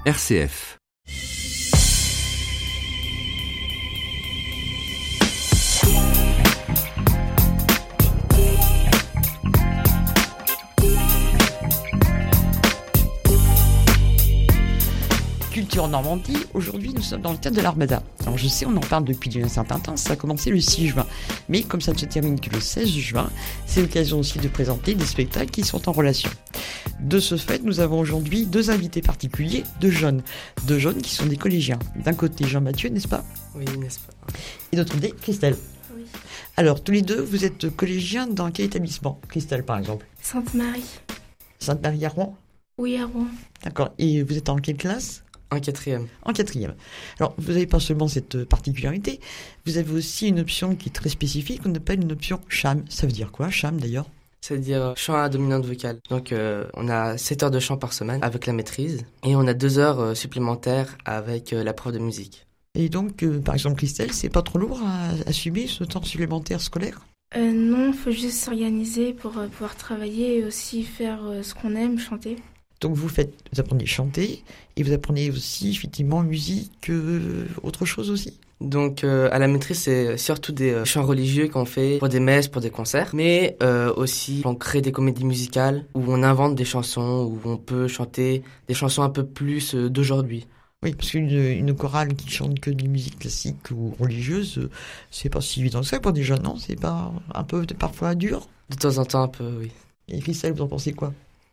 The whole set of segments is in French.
RCF. Culture en Normandie, aujourd'hui nous sommes dans le cadre de l'Armada. Alors je sais, on en parle depuis un certain temps, ça a commencé le 6 juin. Mais comme ça ne se termine que le 16 juin, c'est l'occasion aussi de présenter des spectacles qui sont en relation. De ce fait, nous avons aujourd'hui deux invités particuliers, deux jeunes qui sont des collégiens. D'un côté Jean-Mathieu, n'est-ce pas ? Oui, n'est-ce pas ? Et d'autre côté Christelle. Oui. Alors tous les deux, vous êtes collégiens dans quel établissement ? Christelle par exemple. Sainte-Marie. Sainte-Marie à Rouen ? Oui, à Rouen. D'accord. Et vous êtes en quelle classe ? En quatrième. En quatrième. Alors, vous n'avez pas seulement cette particularité, vous avez aussi une option qui est très spécifique, qu'on appelle une option CHAM. Ça veut dire quoi, CHAM d'ailleurs ? C'est-à-dire chant à dominante vocale. Donc, on a 7 heures de chant par semaine avec la maîtrise et on a 2 heures supplémentaires avec la prof de musique. Et donc, par exemple, Christelle, c'est pas trop lourd à assumer ce temps supplémentaire scolaire ? Non, il faut juste s'organiser pour pouvoir travailler et aussi faire ce qu'on aime, chanter. Donc vous apprenez à chanter et vous apprenez aussi effectivement musique, autre chose aussi. Donc à la maîtrise, c'est surtout des chants religieux qu'on fait pour des messes, pour des concerts. Mais aussi, on crée des comédies musicales où on invente des chansons, où on peut chanter des chansons un peu plus d'aujourd'hui. Oui, parce qu'une chorale qui chante que des musiques classiques ou religieuses, c'est pas si évident que ça pour des jeunes, non ? C'est pas un peu parfois dur ? De temps en temps, un peu, oui. Et Christelle, vous en pensez quoi ?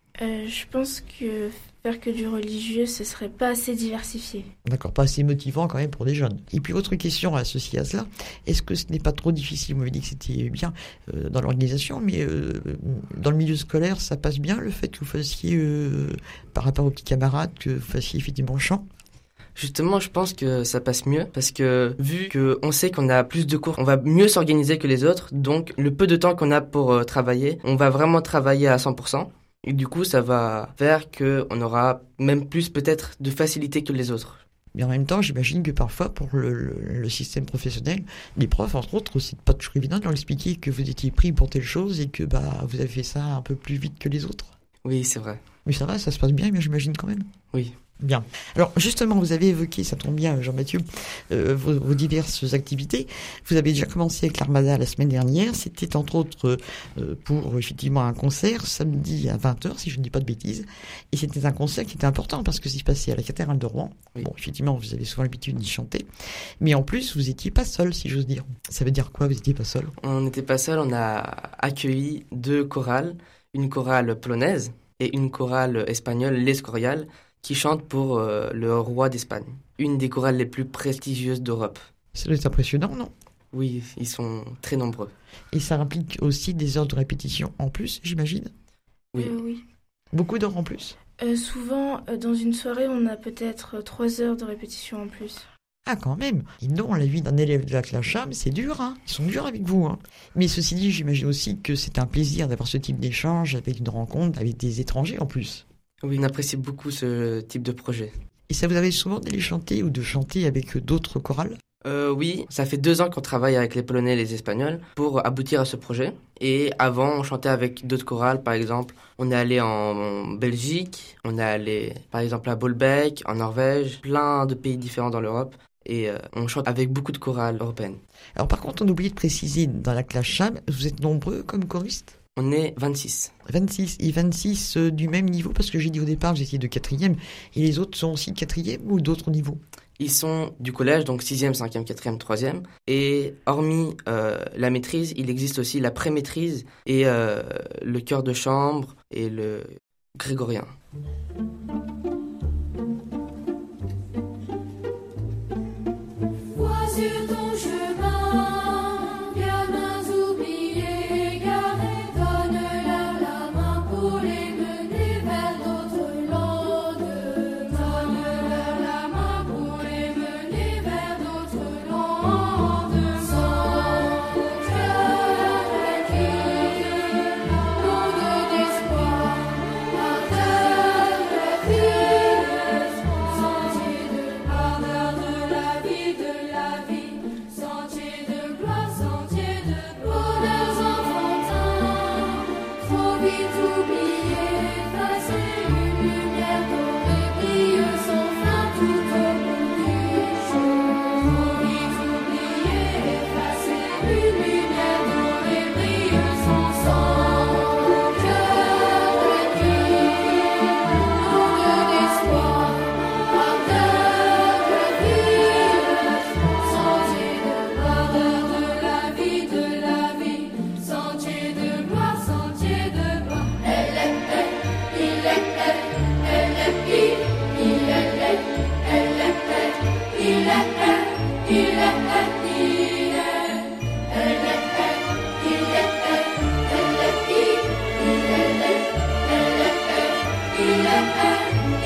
Je pense que faire que du religieux, ce serait pas assez diversifié. D'accord, pas assez motivant quand même pour des jeunes. Et puis autre question associée à cela, est-ce que ce n'est pas trop difficile ? Vous m'avez dit que c'était bien dans l'organisation, mais dans le milieu scolaire, ça passe bien le fait que vous fassiez, par rapport aux petits camarades, que vous fassiez effectivement chant ? Justement, je pense que ça passe mieux parce que vu qu'on sait qu'on a plus de cours, on va mieux s'organiser que les autres. Donc le peu de temps qu'on a pour travailler, on va vraiment travailler à 100%. Et du coup, ça va faire qu'on aura même plus peut-être de facilité que les autres. Mais en même temps, j'imagine que parfois, pour le système professionnel, les profs, entre autres, c'est pas toujours évident de leur expliquer que vous étiez pris pour telle chose et que vous avez fait ça un peu plus vite que les autres. Oui, c'est vrai. Mais ça va, ça se passe bien, j'imagine quand même. Oui. Bien. Alors justement, vous avez évoqué, ça tombe bien Jean-Mathieu, vos diverses activités. Vous avez déjà commencé avec l'Armada la semaine dernière. C'était entre autres pour effectivement un concert samedi à 20h, si je ne dis pas de bêtises. Et c'était un concert qui était important parce que ça se passait à la cathédrale de Rouen. Oui. Bon, effectivement, vous avez souvent l'habitude d'y chanter. Mais en plus, vous n'étiez pas seul, si j'ose dire. Ça veut dire quoi, vous n'étiez pas seul ? On n'était pas seul, on a accueilli 2 chorales, une chorale polonaise et une chorale espagnole, l'Escorial, qui chante pour le roi d'Espagne, une des chorales les plus prestigieuses d'Europe. Ça doit être impressionnant, non ? Oui, ils sont très nombreux. Et ça implique aussi des heures de répétition en plus, j'imagine ? Oui. Oui. Beaucoup d'heures en plus ? Souvent, dans une soirée, on a peut-être 3 heures de répétition en plus. Ah, quand même. Dis donc, la vie d'un élève de la classe CHAM, c'est dur, hein. Ils sont durs avec vous, hein. Mais ceci dit, j'imagine aussi que c'est un plaisir d'avoir ce type d'échange avec une rencontre avec des étrangers en plus. Oui, on apprécie beaucoup ce type de projet. Et ça vous arrive souvent d'aller chanter ou de chanter avec d'autres chorales ? Oui, ça fait 2 ans qu'on travaille avec les Polonais et les Espagnols pour aboutir à ce projet. Et avant, on chantait avec d'autres chorales, par exemple. On est allé en Belgique, on est allé par exemple à Bolbec, en Norvège, plein de pays différents dans l'Europe. Et on chante avec beaucoup de chorales européennes. Alors par contre, on a oublié de préciser, dans la classe CHAM, vous êtes nombreux comme choristes ? On est 26. 26, et 26 du même niveau, parce que j'ai dit au départ, vous étiez de 4e, et les autres sont aussi 4e ou d'autres niveaux ? Ils sont du collège, donc 6e, 5e, 4e, 3e. Et hormis la maîtrise, il existe aussi la pré-maîtrise et le chœur de chambre et le grégorien. Terre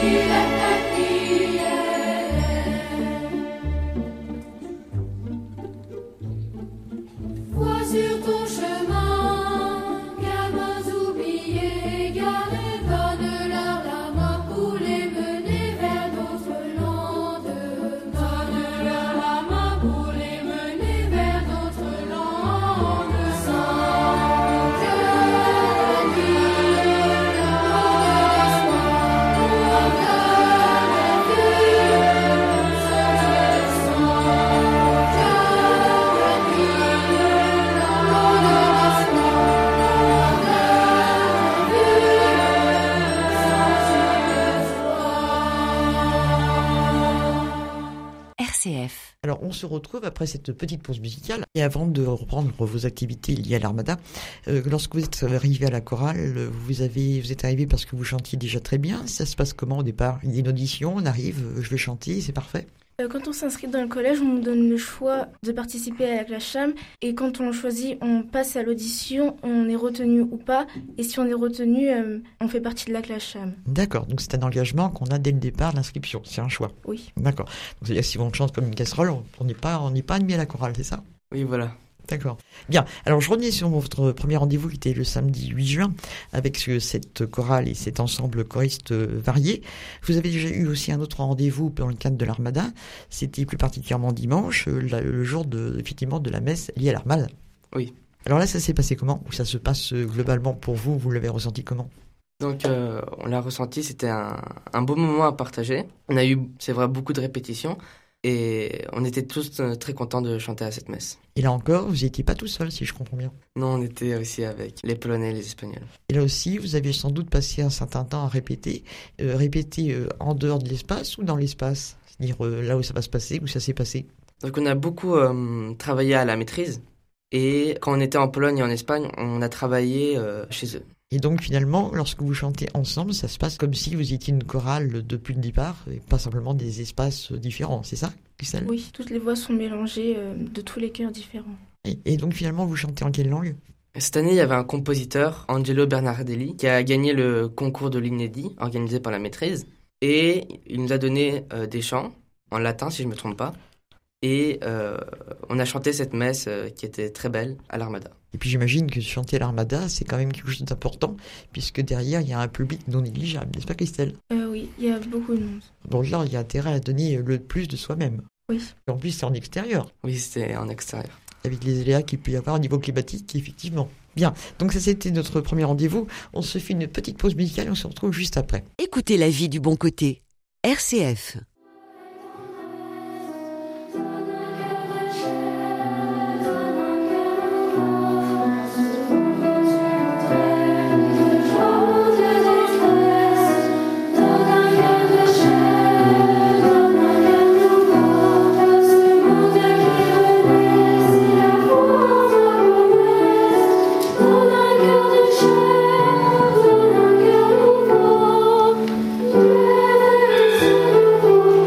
Vois sur ton chemin, gamins oubliés, garés, donne-leur la main pour les mener vers d'autres landes. Donne-leur la main pour les mener vers d'autres landes. Sans cœur digne, sans espoir, pour de vieux, sans cœur digne. RCF. Alors, on se retrouve après cette petite pause musicale. Et avant de reprendre vos activités liées à l'Armada, lorsque vous êtes arrivé à la chorale, vous êtes arrivé parce que vous chantiez déjà très bien. Ça se passe comment au départ? Il y a une audition, on arrive, je vais chanter, c'est parfait. Quand on s'inscrit dans le collège, on nous donne le choix de participer à la classe CHAM. Et quand on le choisit, on passe à l'audition, on est retenu ou pas. Et si on est retenu, on fait partie de la classe CHAM. D'accord, donc c'est un engagement qu'on a dès le départ, l'inscription, c'est un choix. Oui. D'accord, donc c'est-à-dire si on chante comme une casserole, on n'est pas admis à la chorale, c'est ça? Oui, voilà. D'accord. Bien. Alors, je revenais sur votre premier rendez-vous qui était le samedi 8 juin avec cette chorale et cet ensemble choriste varié. Vous avez déjà eu aussi un autre rendez-vous dans le cadre de l'Armada. C'était plus particulièrement dimanche, le jour effectivement de la messe liée à l'Armada. Oui. Alors là, ça s'est passé comment? Ou ça se passe globalement pour vous? Vous l'avez ressenti comment? Donc, on l'a ressenti, c'était un beau moment à partager. On a eu, c'est vrai, beaucoup de répétitions. Et on était tous très contents de chanter à cette messe. Et là encore, vous n'étiez pas tout seul, si je comprends bien. Non, on était aussi avec les Polonais et les Espagnols. Et là aussi, vous aviez sans doute passé un certain temps à répéter en dehors de l'espace ou dans l'espace? C'est-à-dire là où ça va se passer, où ça s'est passé? Donc on a beaucoup travaillé à la maîtrise. Et quand on était en Pologne et en Espagne, on a travaillé chez eux. Et donc finalement, lorsque vous chantez ensemble, ça se passe comme si vous étiez une chorale depuis le départ, et pas simplement des espaces différents, c'est ça, Christelle? Oui, toutes les voix sont mélangées de tous les chœurs différents. Et donc finalement, vous chantez en quelle langue? Cette année, il y avait un compositeur, Angelo Bernardelli, qui a gagné le concours de l'Inédit, organisé par la maîtrise. Et il nous a donné des chants, en latin si je ne me trompe pas. Et on a chanté cette messe qui était très belle à l'Armada. Et puis j'imagine que chanter à l'Armada, c'est quand même quelque chose d'important, puisque derrière, il y a un public non négligeable, n'est-ce pas Christelle? Oui, il y a beaucoup de monde. Donc là, il y a intérêt à donner le plus de soi-même. Oui. Et en plus, c'est en extérieur. Oui, c'était en extérieur. Avec les aléas qu'il peut y avoir au niveau climatique, effectivement. Bien, donc ça c'était notre premier rendez-vous. On se fait une petite pause musicale et on se retrouve juste après. Écoutez la vie du bon côté. RCF. Donne un cœur de chair, donne un cœur nouveau.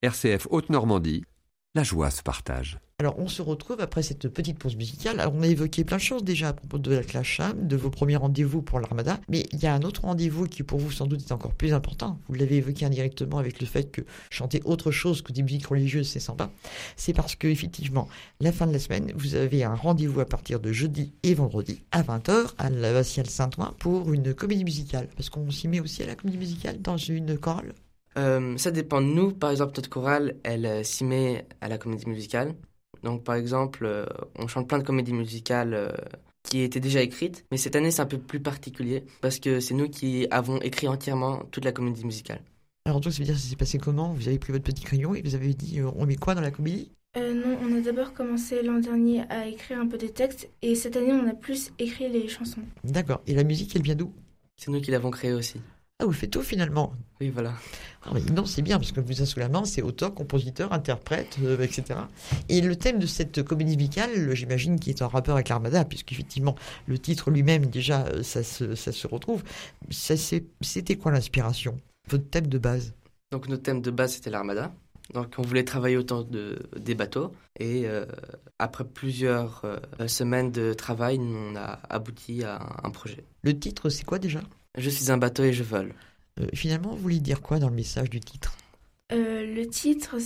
RCF Haute-Normandie, la joie se partage. Alors, on se retrouve après cette petite pause musicale. Alors, on a évoqué plein de choses déjà à propos de la classe Cham, de vos premiers rendez-vous pour l'Armada. Mais il y a un autre rendez-vous qui, pour vous, sans doute, est encore plus important. Vous l'avez évoqué indirectement avec le fait que chanter autre chose que des musiques religieuses, c'est sympa. C'est parce que, effectivement, la fin de la semaine, vous avez un rendez-vous à partir de jeudi et vendredi à 20h à l'Abbatiale Saint-Ouen pour une comédie musicale. Parce qu'on s'y met aussi à la comédie musicale dans une chorale. Ça dépend de nous. Par exemple, notre chorale, elle s'y met à la comédie musicale. Donc, par exemple, on chante plein de comédies musicales qui étaient déjà écrites. Mais cette année, c'est un peu plus particulier parce que c'est nous qui avons écrit entièrement toute la comédie musicale. Alors, donc, ça veut dire que ça s'est passé comment? Vous avez pris votre petit crayon et vous avez dit on met quoi dans la comédie? Non, on a d'abord commencé l'an dernier à écrire un peu des textes et cette année, on a plus écrit les chansons. D'accord. Et la musique, elle vient d'où? C'est nous qui l'avons créée aussi. Ah, vous faites tout finalement. Oui, voilà. Ah, mais non, c'est bien, parce que vous avez sous la main, c'est auteur, compositeur, interprète, etc. Et le thème de cette comédie musicale, j'imagine qu'il est en rapport avec l'Armada, puisqu'effectivement, le titre lui-même, déjà, ça se retrouve. C'était quoi l'inspiration? Votre thème de base? Donc, notre thème de base, c'était l'Armada. Donc, on voulait travailler autour des bateaux. Et après plusieurs semaines de travail, on a abouti à un projet. Le titre, c'est quoi déjà? Je suis un bateau et je vole. Finalement, vous voulez dire quoi dans le message du titre? Le titre,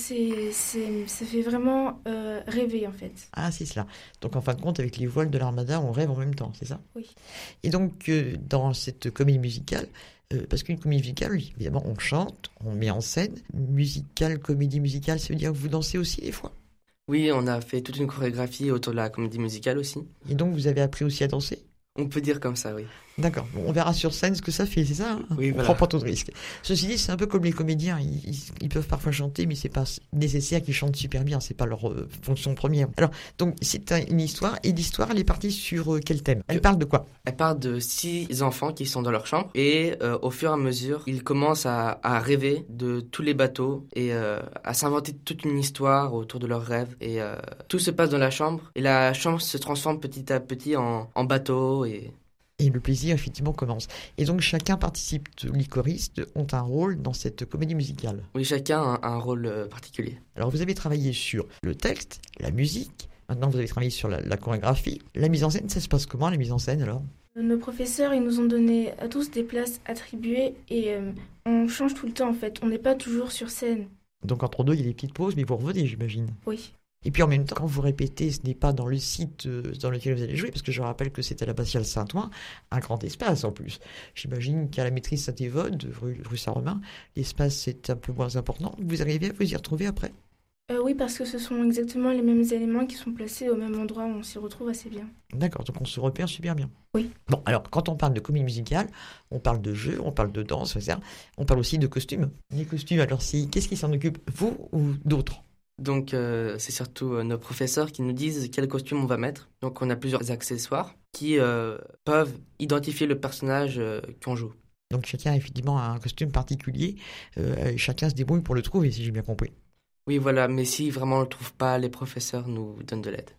ça fait vraiment rêver en fait. Ah, c'est cela. Donc, en fin de compte, avec les voiles de l'Armada, on rêve en même temps, c'est ça? Oui. Et donc, dans cette comédie musicale, parce qu'une comédie musicale, évidemment, on chante, on met en scène. Musicale, comédie musicale, ça veut dire que vous dansez aussi des fois? Oui, on a fait toute une chorégraphie autour de la comédie musicale aussi. Et donc, vous avez appris aussi à danser? On peut dire comme ça, oui. D'accord. Bon, on verra sur scène ce que ça fait, c'est ça, hein? Oui, On voilà. prend pas trop de risques. Ceci dit, c'est un peu comme les comédiens. Ils peuvent parfois chanter, mais c'est pas nécessaire qu'ils chantent super bien. C'est pas leur fonction première. Alors, donc, c'est une histoire. Et l'histoire, elle est partie sur quel thème? Elle parle de quoi? Elle parle de 6 enfants qui sont dans leur chambre. Et au fur et à mesure, ils commencent à rêver de tous les bateaux et à s'inventer toute une histoire autour de leurs rêves. Et tout se passe dans la chambre. Et la chambre se transforme petit à petit en bateau. Et le plaisir, effectivement, commence. Et donc, chacun participe. Les choristes ont un rôle dans cette comédie musicale. Oui, chacun a un rôle particulier. Alors, vous avez travaillé sur le texte, la musique. Maintenant, vous avez travaillé sur la chorégraphie. La mise en scène, ça se passe comment, la mise en scène, alors? Nos professeurs, ils nous ont donné à tous des places attribuées et on change tout le temps en fait. On n'est pas toujours sur scène. Donc, entre deux, il y a des petites pauses, mais vous revenez, j'imagine. Oui. Et puis en même temps, quand vous répétez, ce n'est pas dans le site dans lequel vous allez jouer, parce que je rappelle que c'est à l'Abbatiale Saint-Ouen, un grand espace en plus. J'imagine qu'à la maîtrise Saint-Évode, rue Saint-Romain, l'espace est un peu moins important. Vous arrivez à vous y retrouver après? Oui, parce que ce sont exactement les mêmes éléments qui sont placés au même endroit, on s'y retrouve assez bien. D'accord, donc on se repère super bien. Oui. Bon, alors quand on parle de comédie musicale, on parle de jeu, on parle de danse, etc. On parle aussi de costumes. Les costumes, alors qu'est-ce qui s'en occupe, vous ou d'autres? Donc, c'est surtout nos professeurs qui nous disent quel costume on va mettre. Donc, on a plusieurs accessoires qui peuvent identifier le personnage qu'on joue. Donc, chacun, effectivement, a un costume particulier. Chacun se débrouille pour le trouver, si j'ai bien compris. Oui, voilà. Mais si vraiment on ne le trouve pas, les professeurs nous donnent de l'aide.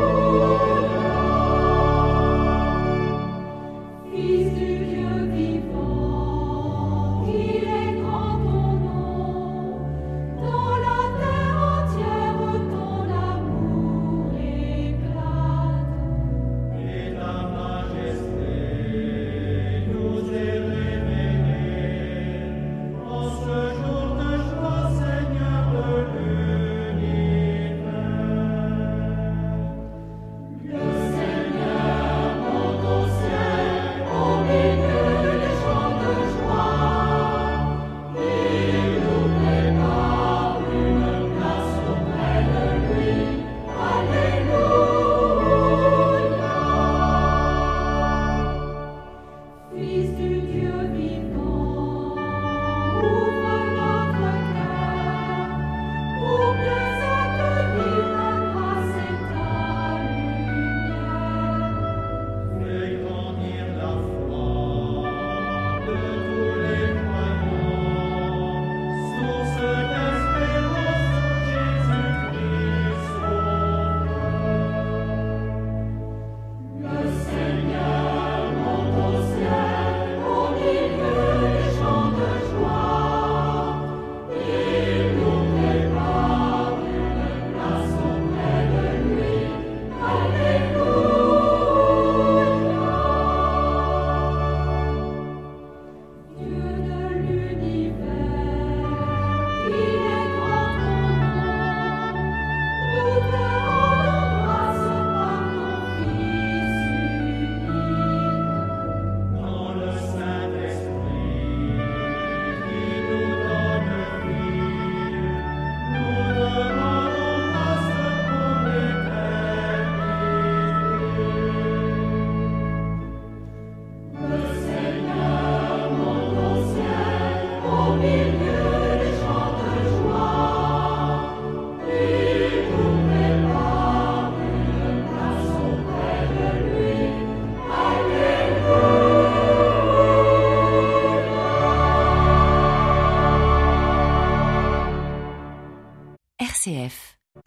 Fils du Dieu vivant.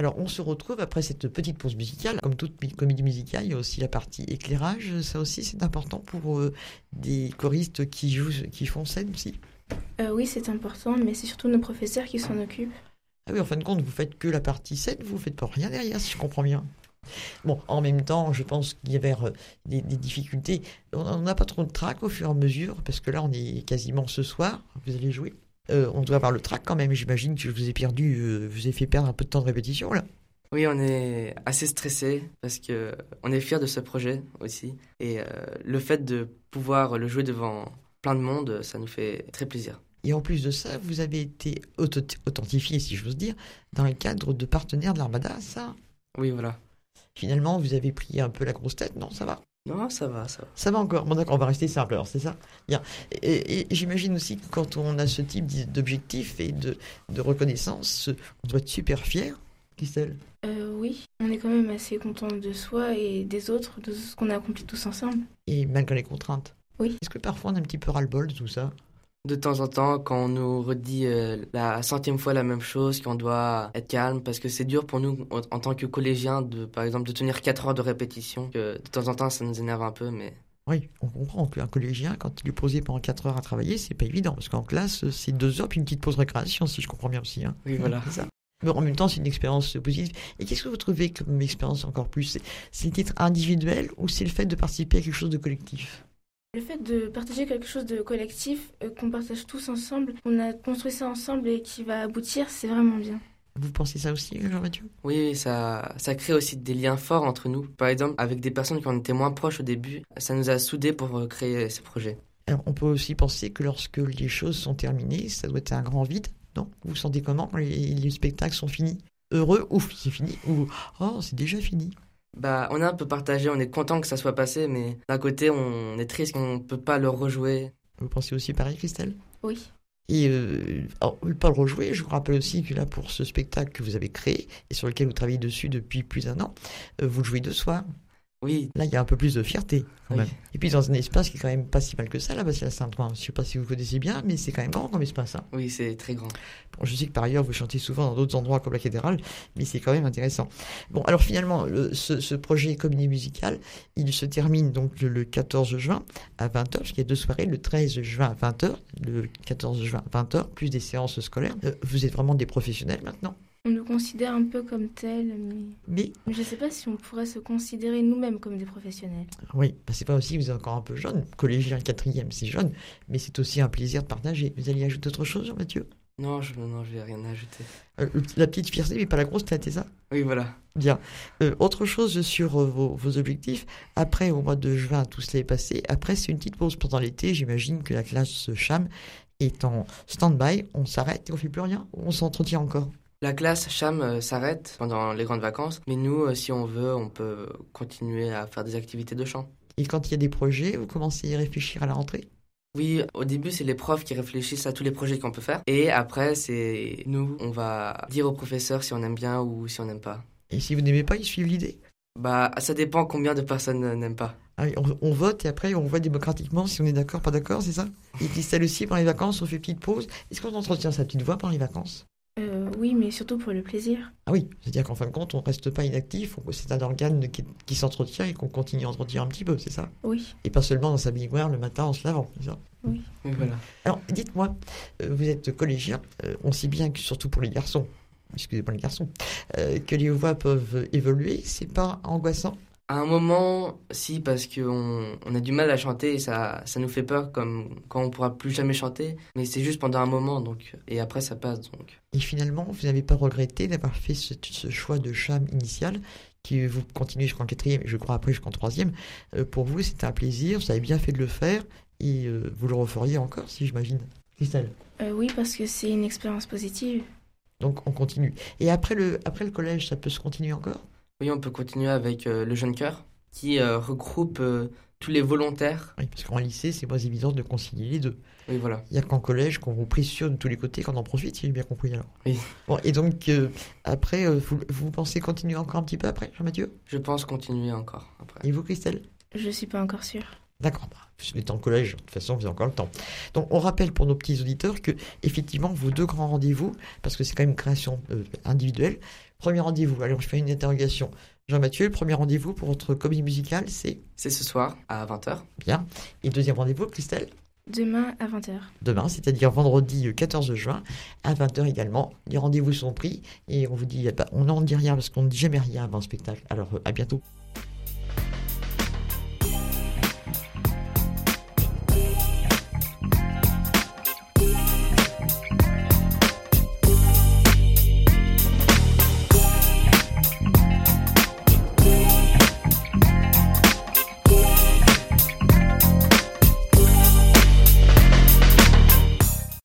Alors, on se retrouve après cette petite pause musicale. Comme toute comédie musicale, il y a aussi la partie éclairage. Ça aussi, c'est important pour des choristes qui font scène aussi. Oui, c'est important, mais c'est surtout nos professeurs qui s'en occupent. Ah oui, en fin de compte, vous faites que la partie scène, vous faites pas rien derrière, si je comprends bien. Bon, en même temps, je pense qu'il y avait des difficultés. On n'a pas trop de trac au fur et à mesure, parce que là, on est quasiment ce soir, vous allez jouer. On doit avoir le trac quand même, j'imagine que je vous ai vous ai fait perdre un peu de temps de répétition, là. Oui, on est assez stressé parce que on est fiers de ce projet aussi. Et le fait de pouvoir le jouer devant plein de monde, ça nous fait très plaisir. Et en plus de ça, vous avez été authentifié, si j'ose dire, dans le cadre de partenaires de l'Armada, ça. Oui, voilà. Finalement, vous avez pris un peu la grosse tête, non, ça va? Non, ça va, ça va. Ça va encore. Bon, d'accord, on va rester simple, alors, c'est ça? Bien. Et j'imagine aussi que quand on a ce type d'objectif et de reconnaissance, on doit être super fier, Christelle. Oui, on est quand même assez content de soi et des autres, de ce qu'on a accompli tous ensemble. Et malgré les contraintes. Oui. Est-ce que parfois on a un petit peu ras-le-bol de tout ça? De temps en temps, quand on nous redit la 100e fois la même chose, qu'on doit être calme, parce que c'est dur pour nous, en tant que collégiens, par exemple, de tenir 4 heures de répétition. Que de temps en temps, ça nous énerve un peu, mais... Oui, on comprend qu'un collégien, quand il est posé pendant 4 heures à travailler, c'est pas évident, parce qu'en classe, c'est 2 heures, puis une petite pause récréation, si je comprends bien aussi. Hein. Oui, voilà. C'est ça. Mais en même temps, c'est une expérience positive. Et qu'est-ce que vous trouvez comme expérience encore plus? C'est le titre individuel ou c'est le fait de participer à quelque chose de collectif? Le fait de partager quelque chose de collectif, qu'on partage tous ensemble, on a construit ça ensemble et qui va aboutir, c'est vraiment bien. Vous pensez ça aussi, Jean-Mathieu? Oui, ça crée aussi des liens forts entre nous. Par exemple, avec des personnes qui en étaient moins proches au début, ça nous a soudés pour créer ce projet. Alors, on peut aussi penser que lorsque les choses sont terminées, ça doit être un grand vide, non? Vous vous sentez comment quand les spectacles sont finis? Heureux? Ouf, c'est fini. Ou oh, c'est déjà fini. On est un peu partagé, on est content que ça soit passé, mais d'un côté, on est triste qu'on ne peut pas le rejouer. Vous pensez aussi pareil, Christelle? Oui. Et pas le rejouer, je vous rappelle aussi que là, pour ce spectacle que vous avez créé et sur lequel vous travaillez dessus depuis plus d'1 an, vous le jouez 2 soirs. Oui. Là, il y a un peu plus de fierté, quand même. Oui. Et puis, dans un espace qui est quand même pas si mal que ça, là-bas, c'est la Sainte-Ouen. Je ne sais pas si vous connaissez bien, mais c'est quand même grand comme espace. Hein. Oui, c'est très grand. Bon, je sais que par ailleurs, vous chantez souvent dans d'autres endroits comme la cathédrale, mais c'est quand même intéressant. Bon, alors finalement, ce projet comédie musicale, il se termine donc le 14 juin à 20h, parce qu'il y a 2 soirées, le 13 juin à 20h, le 14 juin à 20h, plus des séances scolaires. Vous êtes vraiment des professionnels maintenant? On nous considère un peu comme tels, mais je ne sais pas si on pourrait se considérer nous-mêmes comme des professionnels. Oui, c'est pas aussi, vous êtes encore un peu jeune, collégien 4e, c'est jeune, mais c'est aussi un plaisir de partager. Vous allez ajouter autre chose, Jean-Mathieu? Non, je vais rien ajouter. La petite fierté, mais pas la grosse tête, c'est ça? Oui, voilà. Bien. Autre chose sur vos objectifs. Après, au mois de juin, tout cela est passé. Après, c'est une petite pause pendant l'été. J'imagine que la classe CHAM est en stand-by. On s'arrête et on fait plus rien? On s'entretient encore? La classe CHAM s'arrête pendant les grandes vacances, mais nous, si on veut, on peut continuer à faire des activités de chant. Et quand il y a des projets, vous commencez à y réfléchir à la rentrée? Oui, au début, c'est les profs qui réfléchissent à tous les projets qu'on peut faire. Et après, c'est nous, on va dire aux professeurs si on aime bien ou si on n'aime pas. Et si vous n'aimez pas, ils suivent l'idée? Ça dépend combien de personnes n'aiment pas. Ah oui, on vote et après on voit démocratiquement si on est d'accord, pas d'accord, c'est ça? Et Christelle aussi, pendant les vacances, on fait petite pause. Est-ce qu'on entretient sa petite voix pendant les vacances? Oui, mais surtout pour le plaisir. Ah oui, c'est-à-dire qu'en fin de compte, on ne reste pas inactif, c'est un organe qui s'entretient et qu'on continue à entretenir un petit peu, c'est ça? Oui. Et pas seulement dans sa baignoire le matin en se lavant, c'est ça? Oui. Oui, voilà. Alors, dites-moi, vous êtes collégien, on sait bien que surtout pour les garçons, excusez-moi les garçons, que les voix peuvent évoluer, c'est pas angoissant? À un moment, si, parce qu'on a du mal à chanter et ça nous fait peur, comme quand on pourra plus jamais chanter. Mais c'est juste pendant un moment, donc, et après ça passe. Donc. Et finalement, vous n'avez pas regretté d'avoir fait ce choix de CHAM initial, qui vous continuez jusqu'en 4e et je crois après jusqu'en 3e. Pour vous, c'était un plaisir, vous avez bien fait de le faire et vous le referiez encore, si j'imagine. Christelle? Oui, parce que c'est une expérience positive. Donc on continue. Et après le collège, ça peut se continuer encore? Oui, on peut continuer avec le Jeune Chœur, qui regroupe tous les volontaires. Oui, parce qu'en lycée, c'est pas évident de concilier les deux. Oui, voilà. Il n'y a qu'en collège qu'on vous pressionne de tous les côtés, qu'on en profite, si j'ai bien compris alors. Oui. Bon, et donc, après, vous pensez continuer encore un petit peu après, Jean-Mathieu? Je pense continuer encore après. Et vous, Christelle? Je suis pas encore sûre. D'accord, vous êtes en collège, de toute façon, vous avez encore le temps. Donc, on rappelle pour nos petits auditeurs que, effectivement, vos 2 grands rendez-vous, parce que c'est quand même une création individuelle, Premier rendez-vous, allez, je fais une interrogation. Jean-Mathieu, le premier rendez-vous pour votre comédie musicale, c'est C'est ce soir à 20h. bien. Et le deuxième rendez-vous, Christelle? Demain à 20h. Demain, c'est-à-dire vendredi 14 juin, à 20h également. Les rendez-vous sont pris et on vous dit, on n'en dit rien parce qu'on ne dit jamais rien avant le spectacle. Alors, à bientôt.